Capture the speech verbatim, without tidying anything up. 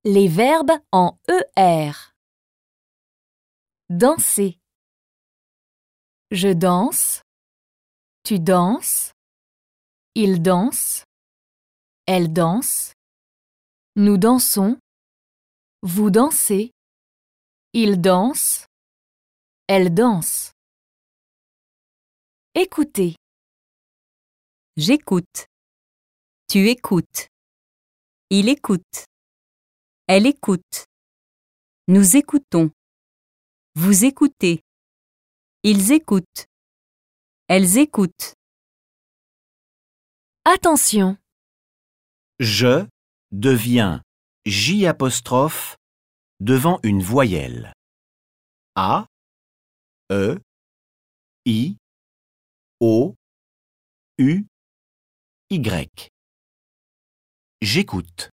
Les verbes en E R. Danser. Je danse. Tu danses. Il danse. Elle danse. Nous dansons. Vous dansez. Il danse. Elle danse. Écoutez. J'écoute. Tu écoutes. Il écoute. Elle écoute. Nous écoutons. Vous écoutez. Ils écoutent. Elles écoutent. Attention. Je devient J apostrophe devant une voyelle. A, E, I, O, U, Y. J'écoute.